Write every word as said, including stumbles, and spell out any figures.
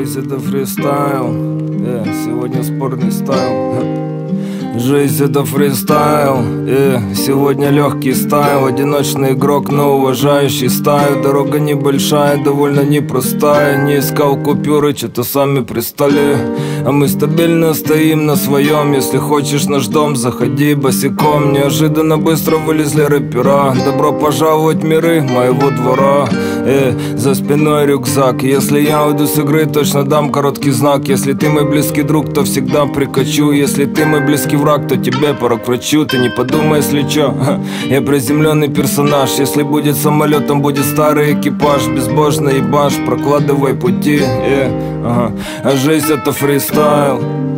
Жизнь это фристайл, yeah, сегодня спорный стайл. Жизнь это фристайл, yeah, сегодня легкий стайл. Одиночный игрок, но уважающий стаю. Дорога небольшая, довольно непростая. Не искал купюры, что-то сами пристали. А мы стабильно стоим на своем. Если хочешь наш дом, заходи босиком. Неожиданно быстро вылезли рэпера. Добро пожаловать в миры моего двора. Э, за спиной рюкзак. Если я уйду с игры, точно дам короткий знак. Если ты мой близкий друг, то всегда прикачу. Если ты мой близкий враг, то тебе пора к врачу. Ты не подумай, если чё, я приземленный персонаж. Если будет самолет, там будет старый экипаж. Безбожный ебаш, прокладывай пути, э, ага. А жизнь это фристайл.